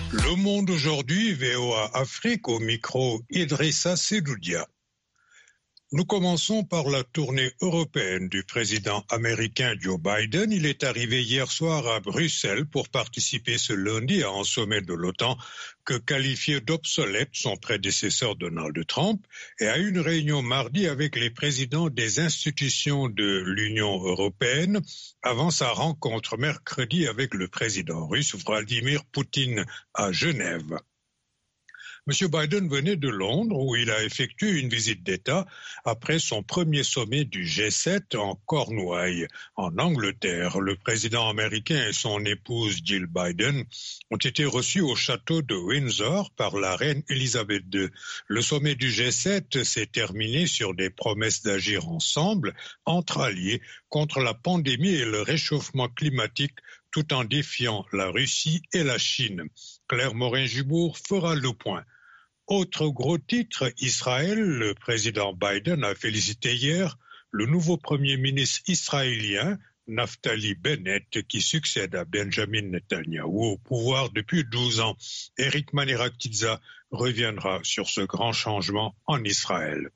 Le Monde aujourd'hui, VOA Afrique, au micro Idrissa Sedoudia. Nous commençons par la tournée européenne du président américain Joe Biden. Il est arrivé hier soir à Bruxelles pour participer ce lundi à un sommet de l'OTAN que qualifiait d'obsolète son prédécesseur Donald Trump et à une réunion mardi avec les présidents des institutions de l'Union européenne avant sa rencontre mercredi avec le président russe Vladimir Poutine à Genève. M. Biden venait de Londres où il a effectué une visite d'État après son premier sommet du G7 en Cornouailles, en Angleterre. Le président américain et son épouse Jill Biden ont été reçus au château de Windsor par la reine Elisabeth II. Le sommet du G7 s'est terminé sur des promesses d'agir ensemble, entre alliés, contre la pandémie et le réchauffement climatique, tout en défiant la Russie et la Chine. Claire Morin-Jubour fera le point. Autre gros titre, Israël, le président Biden a félicité hier le nouveau premier ministre israélien, Naftali Bennett, qui succède à Benjamin Netanyahou au pouvoir depuis 12 ans. Eric Manirakidza reviendra sur ce grand changement en Israël.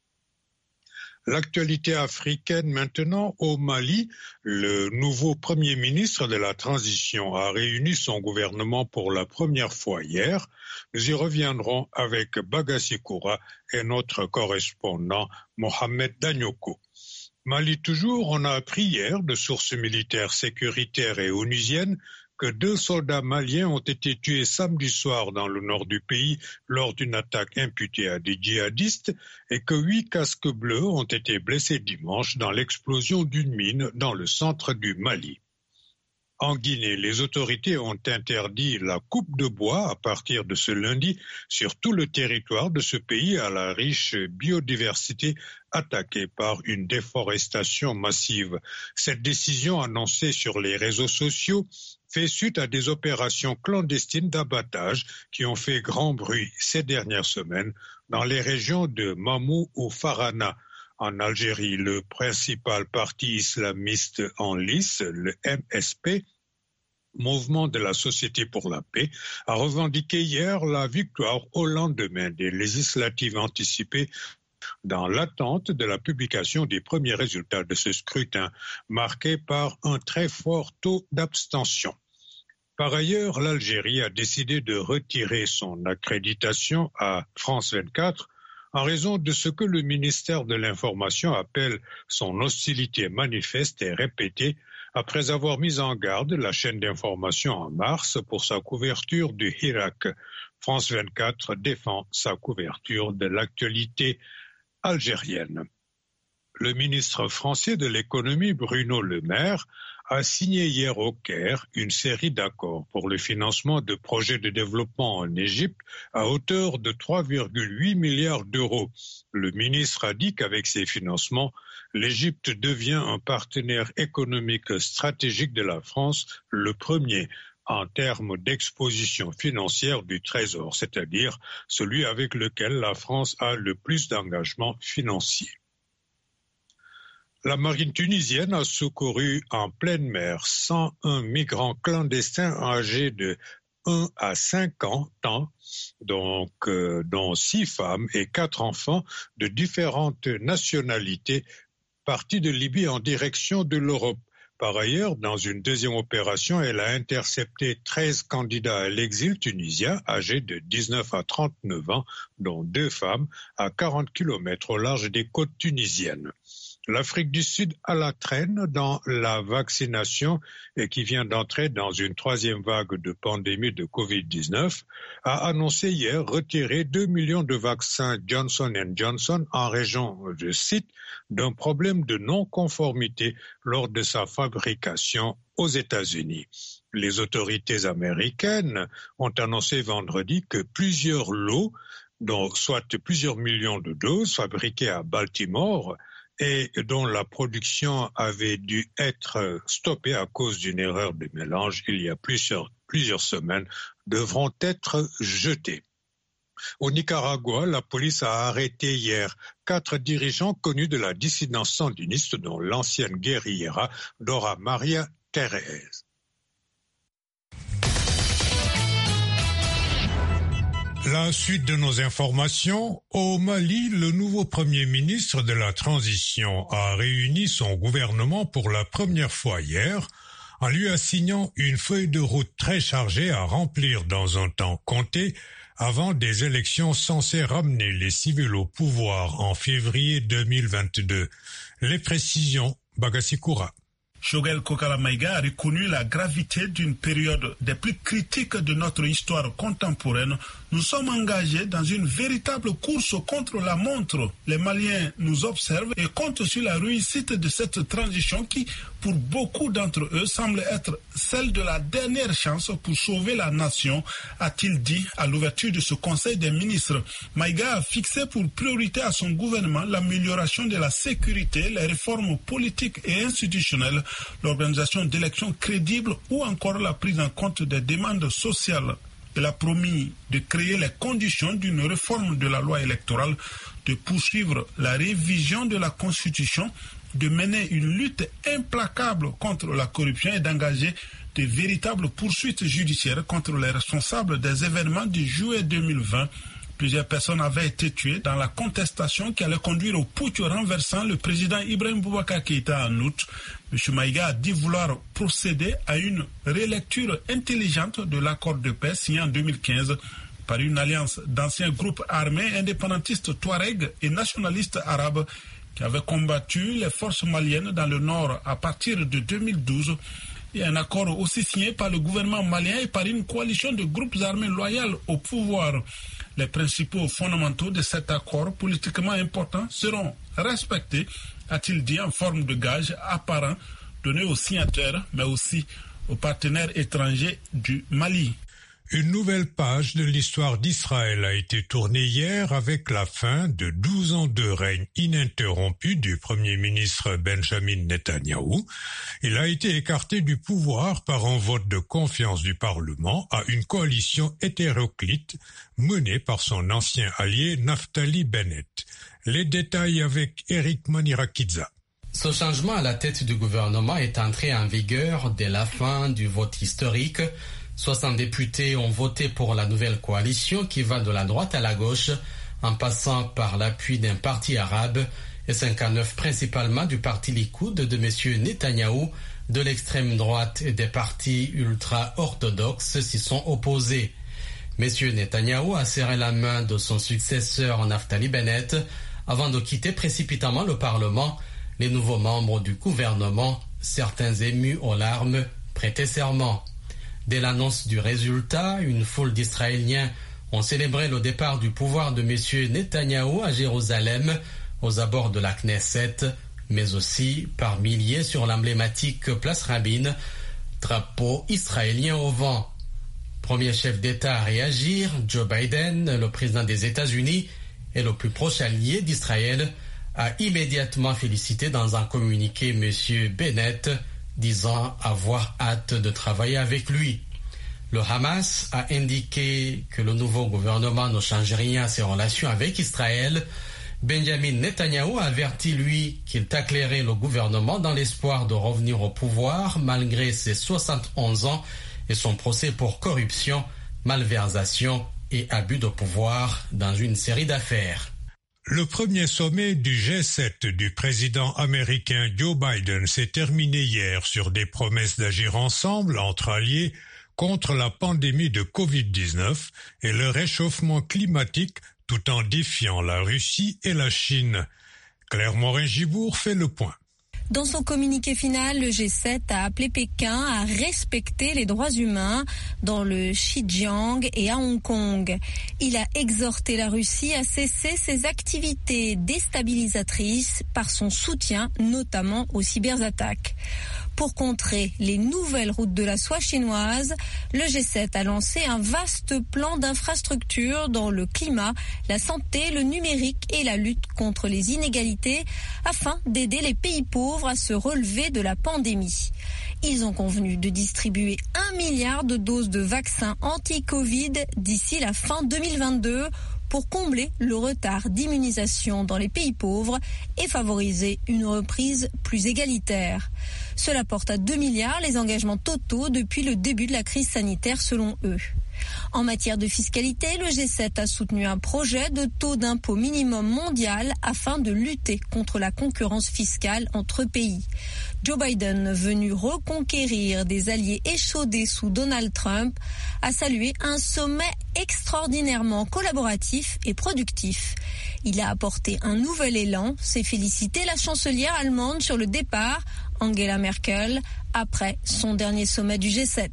L'actualité africaine maintenant, au Mali, le nouveau Premier ministre de la Transition a réuni son gouvernement pour la première fois hier. Nous y reviendrons avec Bagassi Koura et notre correspondant Mohamed Danyoko. Mali toujours, on a appris hier de sources militaires sécuritaires et onusiennes que 2 soldats maliens ont été tués samedi soir dans le nord du pays lors d'une attaque imputée à des djihadistes et que 8 casques bleus ont été blessés dimanche dans l'explosion d'une mine dans le centre du Mali. En Guinée, les autorités ont interdit la coupe de bois à partir de ce lundi sur tout le territoire de ce pays à la riche biodiversité attaquée par une déforestation massive. Cette décision annoncée sur les réseaux sociaux fait suite à des opérations clandestines d'abattage qui ont fait grand bruit ces dernières semaines dans les régions de Mamou ou Farana. En Algérie, le principal parti islamiste en lice, le MSP, Mouvement de la Société pour la Paix, a revendiqué hier la victoire au lendemain des législatives anticipées dans l'attente de la publication des premiers résultats de ce scrutin, marqué par un très fort taux d'abstention. Par ailleurs, l'Algérie a décidé de retirer son accréditation à France 24 en raison de ce que le ministère de l'Information appelle son hostilité manifeste et répétée après avoir mis en garde la chaîne d'information en mars pour sa couverture du Hirak. France 24 défend sa couverture de l'actualité algérienne. Le ministre français de l'économie Bruno Le Maire a signé hier au Caire une série d'accords pour le financement de projets de développement en Égypte à hauteur de 3,8 milliards d'euros. Le ministre a dit qu'avec ces financements, l'Égypte devient un partenaire économique stratégique de la France, le premier en termes d'exposition financière du Trésor, c'est-à-dire celui avec lequel la France a le plus d'engagements financiers. La marine tunisienne a secouru en pleine mer 101 migrants clandestins âgés de 1 à 5 ans, dont 6 femmes et 4 enfants de différentes nationalités partis de Libye en direction de l'Europe. Par ailleurs, dans une deuxième opération, elle a intercepté 13 candidats à l'exil tunisien âgés de 19 à 39 ans, dont 2 femmes, à 40 km au large des côtes tunisiennes. L'Afrique du Sud à la traîne dans la vaccination et qui vient d'entrer dans une 3e vague de pandémie de Covid-19, a annoncé hier retirer 2 millions de vaccins Johnson & Johnson en raison, je cite, d'un problème de non-conformité lors de sa fabrication aux États-Unis. Les autorités américaines ont annoncé vendredi que plusieurs lots, soit plusieurs millions de doses fabriquées à Baltimore, et dont la production avait dû être stoppée à cause d'une erreur de mélange il y a plusieurs semaines, devront être jetées. Au Nicaragua, la police a arrêté hier 4 dirigeants connus de la dissidence sandiniste, dont l'ancienne guérillera Dora Maria Thérèse. La suite de nos informations. Au Mali, le nouveau Premier ministre de la Transition a réuni son gouvernement pour la première fois hier, en lui assignant une feuille de route très chargée à remplir dans un temps compté avant des élections censées ramener les civils au pouvoir en février 2022. Les précisions, Bagassi-Koura. Choguel Kokala Maïga a reconnu la gravité d'une période des plus critiques de notre histoire contemporaine. Nous sommes engagés dans une véritable course contre la montre. Les Maliens nous observent et comptent sur la réussite de cette transition qui, pour beaucoup d'entre eux, semble être celle de la dernière chance pour sauver la nation, a-t-il dit à l'ouverture de ce Conseil des ministres. Maïga a fixé pour priorité à son gouvernement l'amélioration de la sécurité, les réformes politiques et institutionnelles, l'organisation d'élections crédibles ou encore la prise en compte des demandes sociales. Il a promis de créer les conditions d'une réforme de la loi électorale, de poursuivre la révision de la Constitution, de mener une lutte implacable contre la corruption et d'engager de véritables poursuites judiciaires contre les responsables des événements du juillet 2020. Plusieurs personnes avaient été tuées dans la contestation qui allait conduire au putsch renversant le président Ibrahim Boubacar Keïta en août. M. Maïga a dit vouloir procéder à une relecture intelligente de l'accord de paix signé en 2015 par une alliance d'anciens groupes armés indépendantistes Touareg et nationalistes arabes qui avaient combattu les forces maliennes dans le nord à partir de 2012. Et un accord aussi signé par le gouvernement malien et par une coalition de groupes armés loyaux au pouvoir. Les principaux fondamentaux de cet accord politiquement important seront respectés, a-t-il dit, en forme de gage apparent donné aux signataires, mais aussi aux partenaires étrangers du Mali. Une nouvelle page de l'histoire d'Israël a été tournée hier avec la fin de 12 ans de règne ininterrompu du Premier ministre Benjamin Netanyahou. Il a été écarté du pouvoir par un vote de confiance du Parlement à une coalition hétéroclite menée par son ancien allié Naftali Bennett. Les détails avec Eric Manirakidza. Ce changement à la tête du gouvernement est entré en vigueur dès la fin du vote historique. 60 députés ont voté pour la nouvelle coalition qui va de la droite à la gauche en passant par l'appui d'un parti arabe et 59 principalement du parti Likoud de M. Netanyahou, de l'extrême droite et des partis ultra-orthodoxes s'y sont opposés. M. Netanyahou a serré la main de son successeur Naftali Bennett avant de quitter précipitamment le Parlement. Les nouveaux membres du gouvernement, certains émus aux larmes, prêtaient serment. Dès l'annonce du résultat, une foule d'Israéliens ont célébré le départ du pouvoir de M. Netanyahou à Jérusalem, aux abords de la Knesset, mais aussi par milliers sur l'emblématique place Rabin, drapeau israélien au vent. Premier chef d'État à réagir, Joe Biden, le président des États-Unis et le plus proche allié d'Israël, a immédiatement félicité dans un communiqué M. Bennett, disant avoir hâte de travailler avec lui. Le Hamas a indiqué que le nouveau gouvernement ne change rien à ses relations avec Israël. Benjamin Netanyahou a averti, lui, qu'il taclerait le gouvernement dans l'espoir de revenir au pouvoir malgré ses 71 ans et son procès pour corruption, malversation et abus de pouvoir dans une série d'affaires. Le premier sommet du G7 du président américain Joe Biden s'est terminé hier sur des promesses d'agir ensemble entre alliés contre la pandémie de Covid-19 et le réchauffement climatique tout en défiant la Russie et la Chine. Claire Morin-Gibourg fait le point. Dans son communiqué final, le G7 a appelé Pékin à respecter les droits humains dans le Xinjiang et à Hong Kong. Il a exhorté la Russie à cesser ses activités déstabilisatrices par son soutien, notamment aux cyberattaques. Pour contrer les nouvelles routes de la soie chinoise, le G7 a lancé un vaste plan d'infrastructures dans le climat, la santé, le numérique et la lutte contre les inégalités afin d'aider les pays pauvres à se relever de la pandémie. Ils ont convenu de distribuer 1 milliard de doses de vaccins anti-Covid d'ici la fin 2022 pour combler le retard d'immunisation dans les pays pauvres et favoriser une reprise plus égalitaire. Cela porte à 2 milliards les engagements totaux depuis le début de la crise sanitaire selon eux. En matière de fiscalité, le G7 a soutenu un projet de taux d'impôt minimum mondial afin de lutter contre la concurrence fiscale entre pays. Joe Biden, venu reconquérir des alliés échaudés sous Donald Trump, a salué un sommet extraordinairement collaboratif et productif. Il a apporté un nouvel élan, s'est félicité la chancelière allemande sur le départ, Angela Merkel, après son dernier sommet du G7.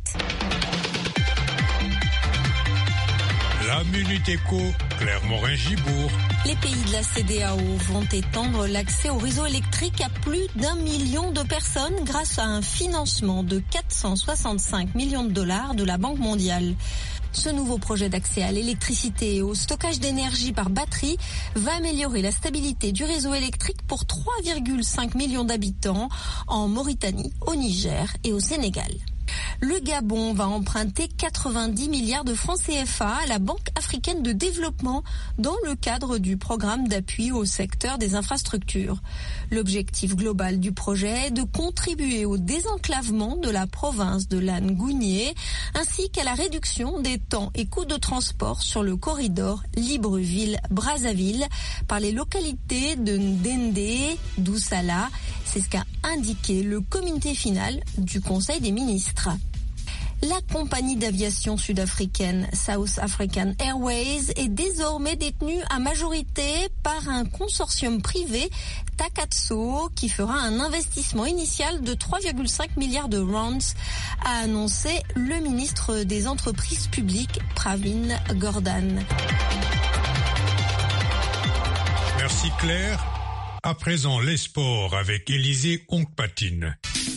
La Minute Éco, Claire Morin-Gibourg. Les pays de la CEDEAO vont étendre l'accès au réseau électrique à plus d'1 million de personnes grâce à un financement de 465 millions de dollars de la Banque mondiale. Ce nouveau projet d'accès à l'électricité et au stockage d'énergie par batterie va améliorer la stabilité du réseau électrique pour 3,5 millions d'habitants en Mauritanie, au Niger et au Sénégal. Le Gabon va emprunter 90 milliards de francs CFA à la Banque africaine de développement dans le cadre du programme d'appui au secteur des infrastructures. L'objectif global du projet est de contribuer au désenclavement de la province de l'Angounié ainsi qu'à la réduction des temps et coûts de transport sur le corridor Libreville-Brazzaville par les localités de Ndendé, d'Oussala. C'est ce qu'a indiqué le comité final du Conseil des ministres. La compagnie d'aviation sud-africaine South African Airways est désormais détenue à majorité par un consortium privé, Takatso, qui fera un investissement initial de 3,5 milliards de rands, a annoncé le ministre des Entreprises publiques, Pravin Gordhan. Merci Claire. À présent, les sports avec Élisée Ongpatine.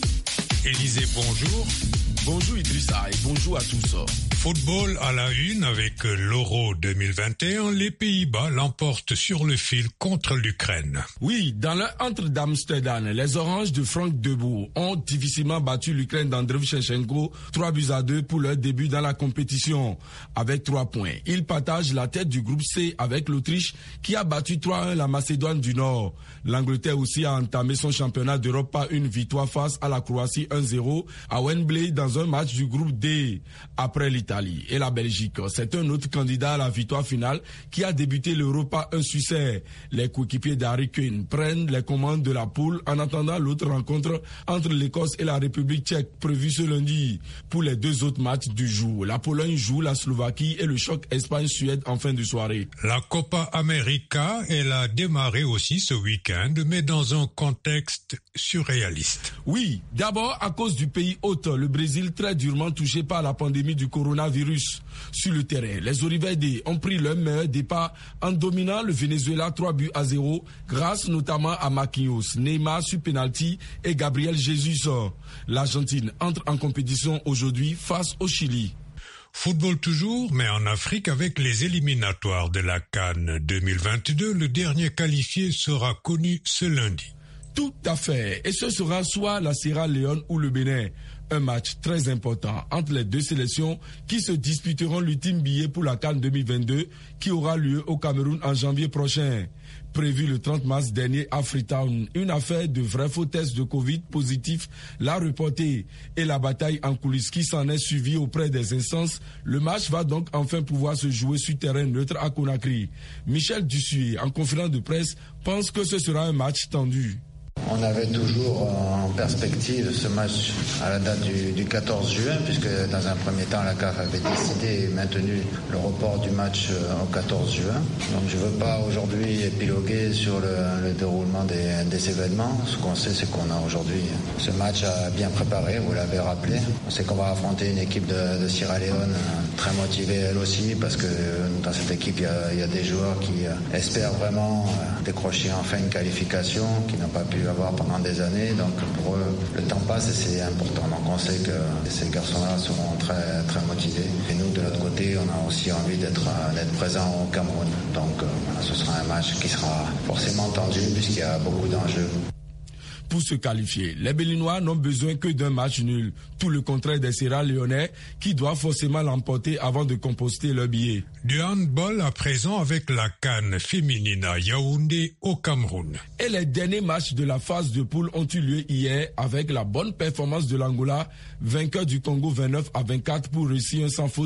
Élisée, bonjour. Bonjour Idrissa et bonjour à tous. Football à la une avec l'Euro 2021, les Pays-Bas l'emportent sur le fil contre l'Ukraine. Oui, dans le entre d'Amsterdam, les Oranges de Frank Debout ont difficilement battu l'Ukraine d'Andriy Shevchenko 3-2 pour leur début dans la compétition avec 3 points. Ils partagent la tête du groupe C avec l'Autriche qui a battu 3-1 la Macédoine du Nord. L'Angleterre aussi a entamé son championnat d'Europe par une victoire face à la Croatie 1-0 à Wembley dans un match du groupe D. Après l'Italie et la Belgique, c'est un autre candidat à la victoire finale qui a débuté l'Euro par un succès. Les coéquipiers d'Harry Kane prennent les commandes de la poule en attendant l'autre rencontre entre l'Écosse et la République tchèque prévue ce lundi. Pour les deux autres matchs du jour, la Pologne joue la Slovaquie et le choc Espagne-Suède en fin de soirée. La Copa América, elle a démarré aussi ce week-end, mais dans un contexte surréaliste. Oui, d'abord à cause du pays hôte, le Brésil très durement touché par la pandémie du coronavirus. Sur le terrain, les Oriverdes ont pris leur meilleur départ en dominant le Venezuela 3-0 grâce notamment à Marquinhos, Neymar sur penalty et Gabriel Jesus. L'Argentine entre en compétition aujourd'hui face au Chili. Football toujours, mais en Afrique avec les éliminatoires de la CAN 2022. Le dernier qualifié sera connu ce lundi. Tout à fait. Et ce sera soit la Sierra Leone ou le Bénin. Un match très important entre les deux sélections qui se disputeront l'ultime billet pour la CAN 2022 qui aura lieu au Cameroun en janvier prochain. Prévu le 30 mars dernier à Freetown, une affaire de vrai faux test de Covid positif l'a reporté et la bataille en coulisses qui s'en est suivie auprès des instances. Le match va donc enfin pouvoir se jouer sur terrain neutre à Conakry. Michel Dussuyer, en conférence de presse, pense que ce sera un match tendu. On avait toujours en perspective ce match à la date du 14 juin, puisque dans un premier temps, la CAF avait décidé et maintenu le report du match au 14 juin. Donc je ne veux pas aujourd'hui épiloguer sur le déroulement des événements. Ce qu'on sait, c'est qu'on a aujourd'hui ce match bien préparé, vous l'avez rappelé. On sait qu'on va affronter une équipe de Sierra Leone très motivée elle aussi, parce que dans cette équipe, il y a des joueurs qui espèrent vraiment décrocher enfin une qualification, qui n'ont pas pu avoir pendant des années, donc pour eux le temps passe et c'est important, donc on sait que ces garçons-là seront très, très motivés et nous de l'autre côté on a aussi envie d'être présents au Cameroun, donc ce sera un match qui sera forcément tendu puisqu'il y a beaucoup d'enjeux. Pour se qualifier, les Béninois n'ont besoin que d'un match nul, tout le contraire des Sierra-Léonais qui doivent forcément l'emporter avant de composter leur billet. Du handball à présent avec la CAN féminine à Yaoundé au Cameroun. Et les derniers matchs de la phase de poule ont eu lieu hier avec la bonne performance de l'Angola, vainqueur du Congo 29-24 pour réussir un sans faute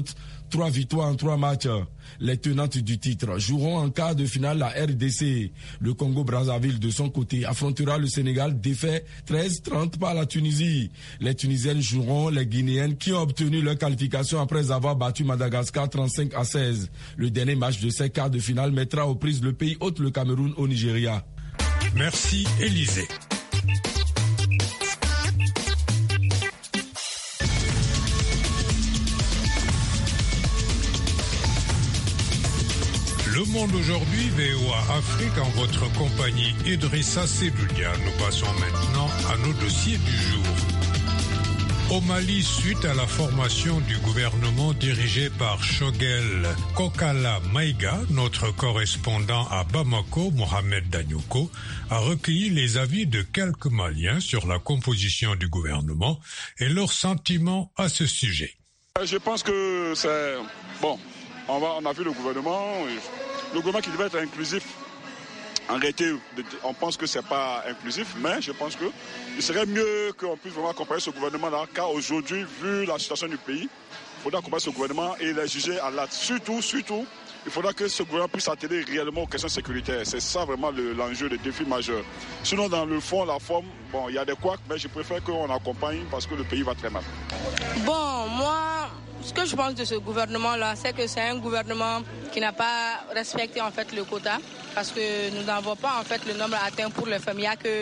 3 victoires en 3 matchs. Les tenantes du titre joueront en quart de finale la RDC. Le Congo-Brazzaville, de son côté, affrontera le Sénégal défait 13-30 par la Tunisie. Les Tunisiennes joueront les Guinéennes qui ont obtenu leur qualification après avoir battu Madagascar 35-16. Le dernier match de ces quarts de finale mettra aux prises le pays hôte, le Cameroun, au Nigeria. Merci, Élisée. Le Monde aujourd'hui, VOA Afrique, en votre compagnie Idrissa Sedoudia. Nous passons maintenant à nos dossiers du jour. Au Mali, suite à la formation du gouvernement dirigé par Choguel Kokala Maïga, notre correspondant à Bamako, Mohamed Danyoko, a recueilli les avis de quelques Maliens sur la composition du gouvernement et leurs sentiments à ce sujet. Je pense que c'est... Bon, on a vu le gouvernement qui devait être inclusif. En réalité, on pense que ce n'est pas inclusif, mais je pense qu'il serait mieux qu'on puisse vraiment accompagner ce gouvernement-là, car aujourd'hui, vu la situation du pays, il faudra accompagner ce gouvernement et les juger à l'acte. Surtout, il faudra que ce gouvernement puisse atteler réellement aux questions sécuritaires. C'est ça vraiment l'enjeu, le défi majeur. Sinon, dans le fond, la forme, bon, il y a des couacs, mais je préfère qu'on accompagne parce que le pays va très mal. Bon, moi, ce que je pense de ce gouvernement-là, c'est que c'est un gouvernement qui n'a pas respecté en fait le quota, parce que nous n'avons pas en fait le nombre atteint pour les femmes. Il n'y a que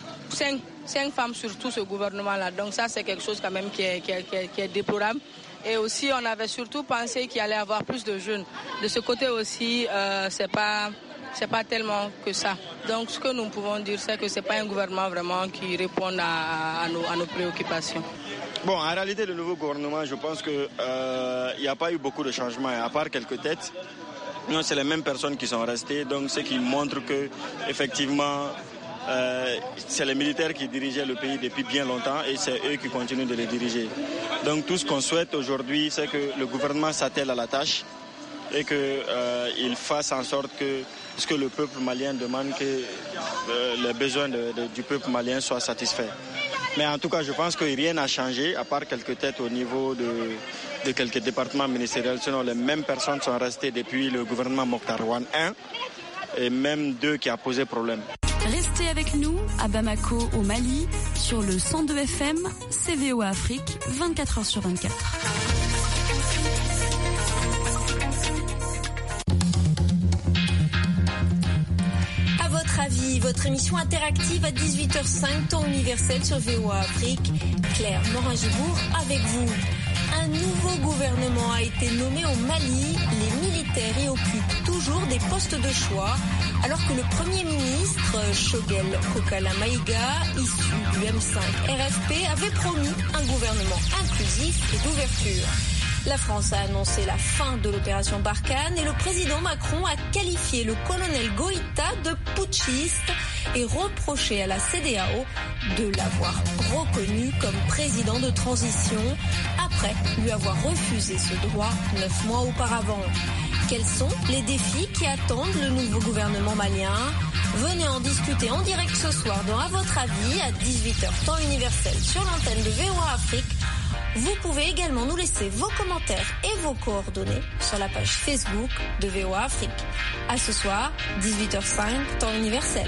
5 femmes sur tout ce gouvernement-là. Donc ça, c'est quelque chose quand même qui est déplorable. Et aussi, on avait surtout pensé qu'il allait y avoir plus de jeunes. De ce côté aussi, c'est pas tellement que ça. Donc ce que nous pouvons dire, c'est que c'est pas un gouvernement vraiment qui répond à nos préoccupations. Bon, en réalité, le nouveau gouvernement, je pense qu'il n'y a pas eu beaucoup de changements, à part quelques têtes. Non, c'est les mêmes personnes qui sont restées, donc ce qui montre que, effectivement, c'est les militaires qui dirigeaient le pays depuis bien longtemps et c'est eux qui continuent de les diriger. Donc tout ce qu'on souhaite aujourd'hui, c'est que le gouvernement s'attelle à la tâche et qu'il fasse en sorte que ce que le peuple malien demande, que les besoins du peuple malien soient satisfaits. Mais en tout cas, je pense que rien n'a changé, à part quelques têtes au niveau de quelques départements ministériels. Sinon, les mêmes personnes sont restées depuis le gouvernement Mokhtar Ouane 1 et même 2 qui a posé problème. Restez avec nous à Bamako, au Mali, sur le 102 FM, VOA Afrique, 24 h sur 24. Avis, votre émission interactive à 18h05, temps universel sur VOA Afrique. Claire Morin-Gibourg avec vous. Un nouveau gouvernement a été nommé au Mali. Les militaires y occupent toujours des postes de choix, alors que le Premier ministre, Choguel Kokala Maïga, issu du M5 RFP, avait promis un gouvernement inclusif et d'ouverture. La France a annoncé la fin de l'opération Barkhane et le président Macron a qualifié le colonel Goïta de putschiste et reproché à la CEDEAO de l'avoir reconnu comme président de transition après lui avoir refusé ce droit 9 mois auparavant. Quels sont les défis qui attendent le nouveau gouvernement malien ? Venez en discuter en direct ce soir dans À votre avis à 18h temps universel sur l'antenne de VOA Afrique. Vous pouvez également nous laisser vos commentaires et vos coordonnées sur la page Facebook de VOA Afrique. À ce soir, 18h05, temps universel.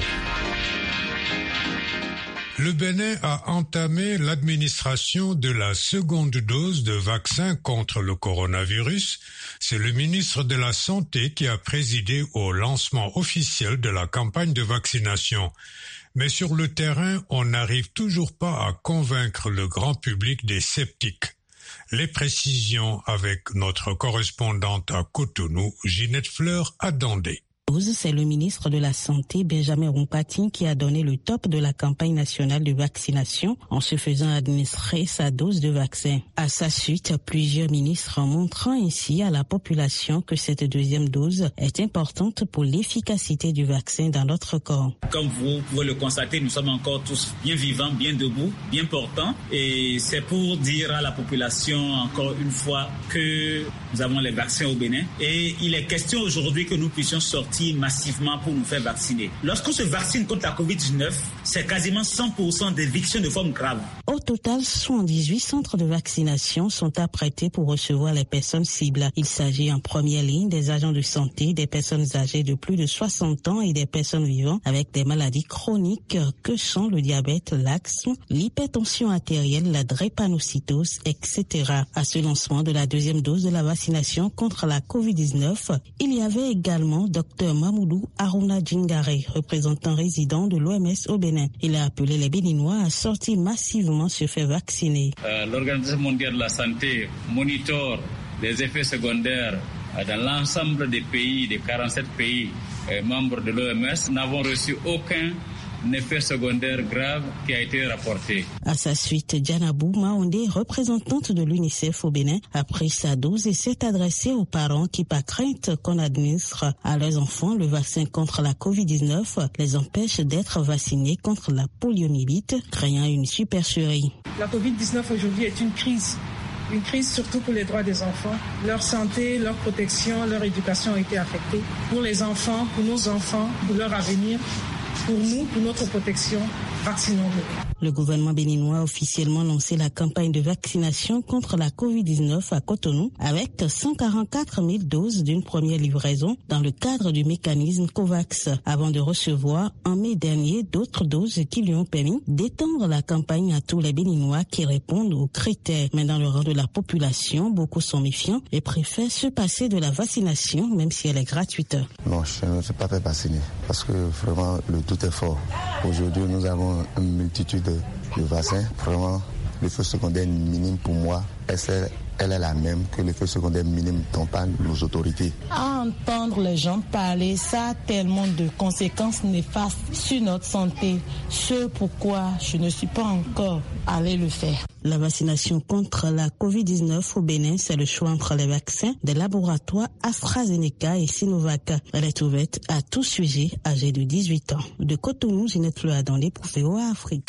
Le Bénin a entamé l'administration de la seconde dose de vaccin contre le coronavirus. C'est le ministre de la Santé qui a présidé au lancement officiel de la campagne de vaccination. Mais sur le terrain, on n'arrive toujours pas à convaincre le grand public des sceptiques. Les précisions avec notre correspondante à Cotonou, Ginette Fleur Adandé. C'est le ministre de la Santé, Benjamin Rompatine, qui a donné le top de la campagne nationale de vaccination en se faisant administrer sa dose de vaccin. À sa suite, plusieurs ministres montrant ainsi à la population que cette deuxième dose est importante pour l'efficacité du vaccin dans notre corps. Comme vous pouvez le constater, nous sommes encore tous bien vivants, bien debout, bien portants. Et c'est pour dire à la population encore une fois que nous avons les vaccins au Bénin. Et il est question aujourd'hui que nous puissions sortir massivement pour nous faire vacciner. Lorsqu'on se vaccine contre la COVID-19, c'est quasiment 100% d'éviction de formes graves. Autre total, 78 centres de vaccination sont apprêtés pour recevoir les personnes cibles. Il s'agit en première ligne des agents de santé, des personnes âgées de plus de 60 ans et des personnes vivant avec des maladies chroniques que sont le diabète, l'asthme, l'hypertension artérielle, la drépanocytose, etc. À ce lancement de la deuxième dose de la vaccination contre la COVID-19, il y avait également Dr Mamoudou Aruna Djingare, représentant résident de l'OMS au Bénin. Il a appelé les Béninois à sortir massivement se faire vacciner. L'Organisation mondiale de la santé monitore les effets secondaires dans l'ensemble des pays, des 47 pays membres de l'OMS. Nous n'avons reçu aucun effet secondaire grave qui a été rapporté. À sa suite, Djanabou Maondé, représentante de l'UNICEF au Bénin, a pris sa dose et s'est adressée aux parents qui, par crainte qu'on administre à leurs enfants le vaccin contre la COVID-19, les empêche d'être vaccinés contre la poliomyélite, créant une supercherie. La COVID-19 aujourd'hui est une crise surtout pour les droits des enfants. Leur santé, leur protection, leur éducation ont été affectées. Pour les enfants, pour nos enfants, pour leur avenir, pour nous, pour notre protection, vaccinons-nous. Le gouvernement béninois a officiellement lancé la campagne de vaccination contre la COVID-19 à Cotonou avec 144 000 doses d'une première livraison dans le cadre du mécanisme COVAX, avant de recevoir en mai dernier d'autres doses qui lui ont permis d'étendre la campagne à tous les Béninois qui répondent aux critères. Mais dans le rang de la population, beaucoup sont méfiants et préfèrent se passer de la vaccination même si elle est gratuite. Non, je ne suis pas fait vacciner parce que vraiment le doute est fort. Aujourd'hui, nous avons une multitude de vaccins. Vraiment, l'effet secondaire minime pour moi, elle est la même que l'effet secondaire minime dont parlent nos autorités. À entendre les gens parler, ça a tellement de conséquences néfastes sur notre santé. C'est pourquoi je ne suis pas encore allé le faire. La vaccination contre la COVID-19 au Bénin, c'est le choix entre les vaccins des laboratoires AstraZeneca et Sinovac. Elle est ouverte à tout sujet âgé de 18 ans. De Cotonou, Ginette Loadandé pour VOA Afrique.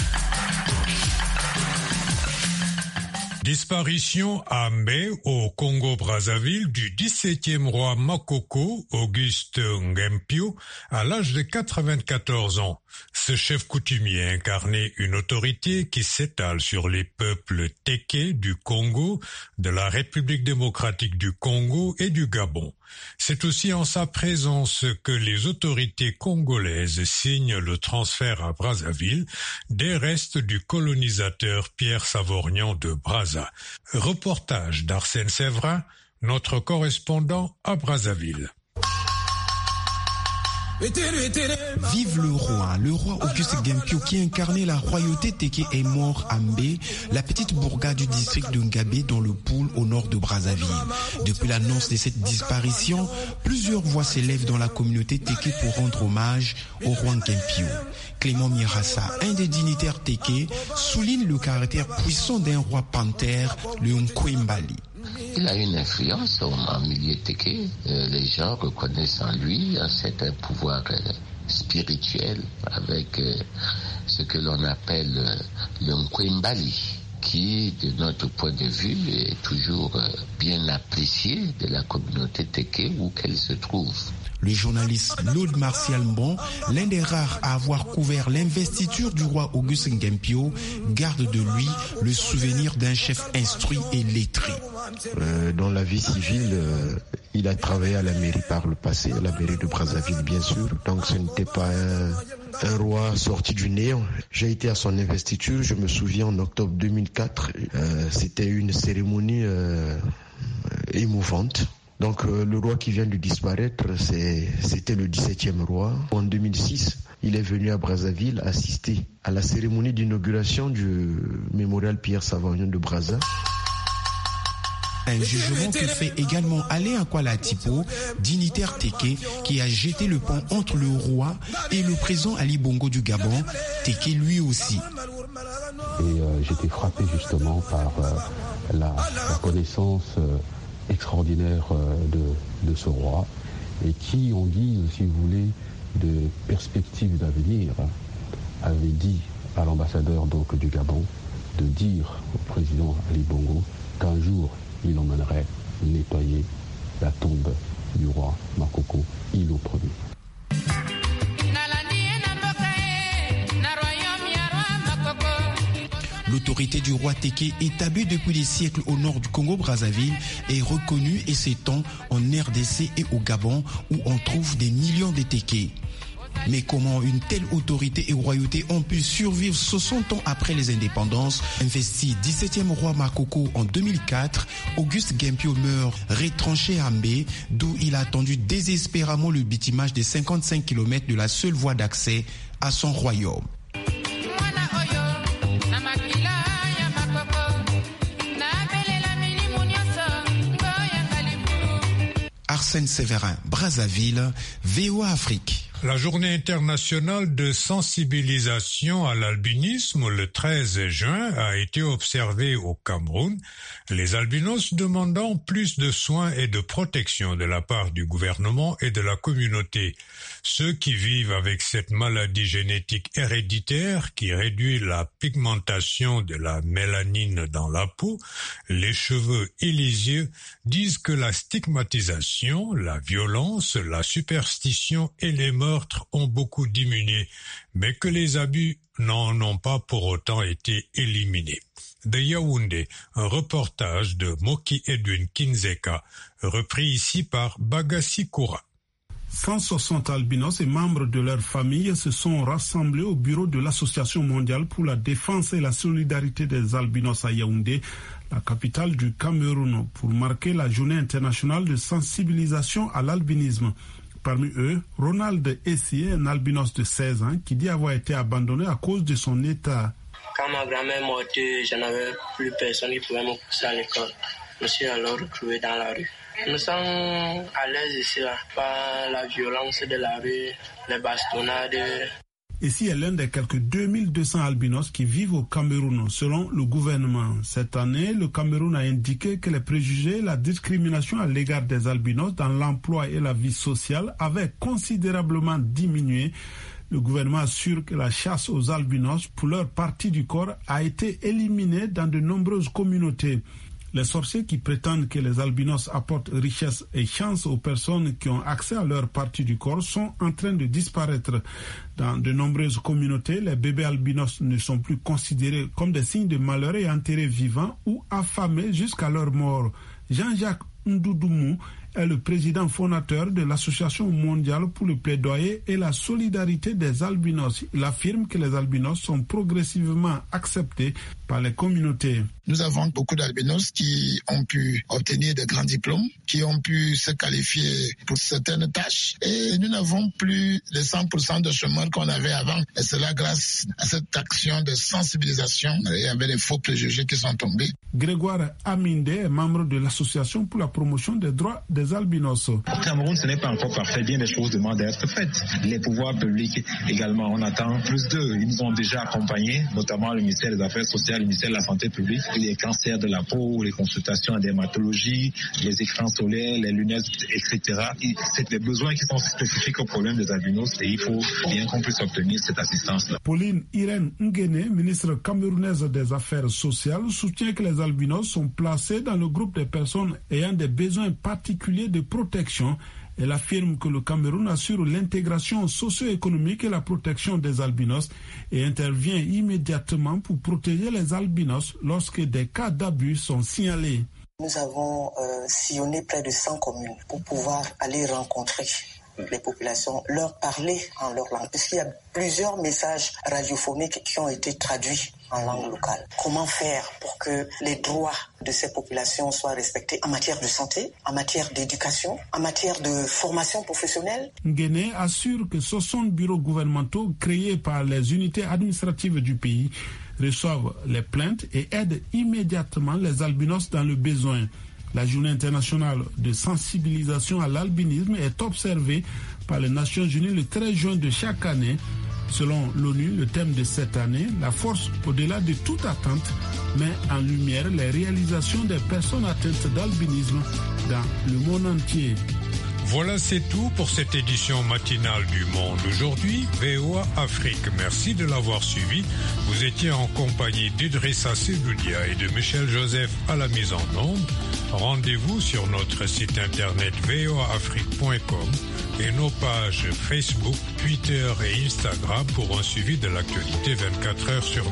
Disparition à mai au Congo-Brazzaville du 17e roi Makoko, Auguste Ngempio, à l'âge de 94 ans. Ce chef coutumier incarnait une autorité qui s'étale sur les peuples Téké du Congo, de la République démocratique du Congo et du Gabon. C'est aussi en sa présence que les autorités congolaises signent le transfert à Brazzaville des restes du colonisateur Pierre Savorgnan de Brazza. Reportage d'Arsène Séverin, notre correspondant à Brazzaville. Vive le roi Auguste Ngempio qui incarnait la royauté Téké est mort à Mbé, la petite bourgade du district de Ngabé dans le Poul au nord de Brazzaville. Depuis l'annonce de cette disparition, plusieurs voix s'élèvent dans la communauté Téké pour rendre hommage au roi Ngempio. Clément Mirassa, un des dignitaires Téké, souligne le caractère puissant d'un roi panthère, le Nkwembali. Il a une influence en milieu Téké. Les gens reconnaissent en lui un certain pouvoir spirituel avec ce que l'on appelle le Nkwembali, qui, de notre point de vue, est toujours bien apprécié de la communauté Téké où qu'elle se trouve. Le journaliste Claude Martial Mbon, l'un des rares à avoir couvert l'investiture du roi Auguste Ngempio, garde de lui le souvenir d'un chef instruit et lettré. Dans la vie civile, il a travaillé à la mairie par le passé, à la mairie de Brazzaville bien sûr. Donc ce n'était pas un roi sorti du néant. J'ai été à son investiture, je me souviens en octobre 2004. C'était une cérémonie émouvante. Donc le roi qui vient de disparaître, c'était le 17e roi. En 2006, il est venu à Brazzaville assister à la cérémonie d'inauguration du mémorial Pierre Savorgnan de Brazza. Un jugement que fait également Alain Kwala Tipo, dignitaire Téké, qui a jeté le pont entre le roi et le président Ali Bongo du Gabon, Téké lui aussi. Et j'étais frappé justement par la connaissance extraordinaire de ce roi, et qui, on dit, si vous voulez, de perspectives d'avenir, avait dit à l'ambassadeur donc du Gabon de dire au président Ali Bongo qu'un jour il emmènerait nettoyer la tombe du roi Makoko, il au premier. L'autorité du roi Téké, établie depuis des siècles au nord du Congo-Brazzaville, est reconnue et s'étend en RDC et au Gabon où on trouve des millions de Téké. Mais comment une telle autorité et royauté ont pu survivre 60 ans après les indépendances? Investi 17e roi Makoko en 2004, Auguste Gempio meurt retranché à Mbé, d'où il a attendu désespérément le bitumage des 55 km de la seule voie d'accès à son royaume. Arsène Séverin, Brazzaville, VOA Afrique. La journée internationale de sensibilisation à l'albinisme le 13 juin a été observée au Cameroun, les albinos demandant plus de soins et de protection de la part du gouvernement et de la communauté. Ceux qui vivent avec cette maladie génétique héréditaire qui réduit la pigmentation de la mélanine dans la peau, les cheveux et les yeux disent que la stigmatisation, la violence, la superstition et les meurtres ont beaucoup diminué, mais que les abus n'en ont pas pour autant été éliminés. De Yaoundé, un reportage de Moki Edwin Kinzeka, repris ici par Bagassi Koura. 160 albinos et membres de leur famille se sont rassemblés au bureau de l'Association mondiale pour la défense et la solidarité des albinos à Yaoundé, la capitale du Cameroun, pour marquer la journée internationale de sensibilisation à l'albinisme. Parmi eux, Ronald Essier, un albinos de 16 ans, qui dit avoir été abandonné à cause de son état. Quand ma grand-mère est morte, je n'avais plus personne qui pouvait me pousser à l'école. Je me suis alors retrouvé dans la rue. Nous sommes à l'aise ici, là, pas la violence de la rue, les bastonnades. Ici est l'un des quelques 2200 albinos qui vivent au Cameroun, selon le gouvernement. Cette année, le Cameroun a indiqué que les préjugés et la discrimination à l'égard des albinos dans l'emploi et la vie sociale avaient considérablement diminué. Le gouvernement assure que la chasse aux albinos pour leur partie du corps a été éliminée dans de nombreuses communautés. Les sorciers qui prétendent que les albinos apportent richesse et chance aux personnes qui ont accès à leur partie du corps sont en train de disparaître. Dans de nombreuses communautés, les bébés albinos ne sont plus considérés comme des signes de malheur et enterrés vivants ou affamés jusqu'à leur mort. Jean-Jacques Ndoudoumou est le président fondateur de l'Association mondiale pour le plaidoyer et la solidarité des albinos. Il affirme que les albinos sont progressivement acceptés par les communautés. Nous avons beaucoup d'albinos qui ont pu obtenir de grands diplômes, qui ont pu se qualifier pour certaines tâches et nous n'avons plus les 100% de chemin qu'on avait avant. Et cela grâce à cette action de sensibilisation. Il y avait des faux préjugés qui sont tombés. Grégoire Aminde est membre de l'Association pour la promotion des droits des albinos. Au Cameroun, ce n'est pas encore parfait. Bien des choses demandent à être faites. Les pouvoirs publics également, on attend plus d'eux. Ils nous ont déjà accompagnés, notamment le ministère des Affaires sociales, le ministère de la Santé publique, les cancers de la peau, les consultations en dermatologie, les écrans solaires, les lunettes, etc. C'est des besoins qui sont spécifiques au problème des albinos et il faut bien qu'on puisse obtenir cette assistance-là. Pauline Irène Nguéné, ministre camerounaise des Affaires sociales, soutient que les albinos sont placés dans le groupe des personnes ayant des besoins particuliers de protection. Elle affirme que le Cameroun assure l'intégration socio-économique et la protection des albinos et intervient immédiatement pour protéger les albinos lorsque des cas d'abus sont signalés. Nous avons sillonné près de 100 communes pour pouvoir aller rencontrer les populations, leur parler en leur langue, puisqu'il y a plusieurs messages radiophoniques qui ont été traduits en langue locale. Comment faire pour que les droits de ces populations soient respectés en matière de santé, en matière d'éducation, en matière de formation professionnelle? Nguéné assure que 60 bureaux gouvernementaux créés par les unités administratives du pays reçoivent les plaintes et aident immédiatement les albinos dans le besoin. La journée internationale de sensibilisation à l'albinisme est observée par les Nations Unies le 13 juin de chaque année. Selon l'ONU, le thème de cette année, la force au-delà de toute attente, met en lumière les réalisations des personnes atteintes d'albinisme dans le monde entier. Voilà, c'est tout pour cette édition matinale du Monde aujourd'hui, VOA Afrique. Merci de l'avoir suivi. Vous étiez en compagnie d'Idrissa Sedoudia et de Michel Joseph à la mise en onde. Rendez-vous sur notre site internet voaafrique.com et nos pages Facebook, Twitter et Instagram pour un suivi de l'actualité 24 heures sur 24.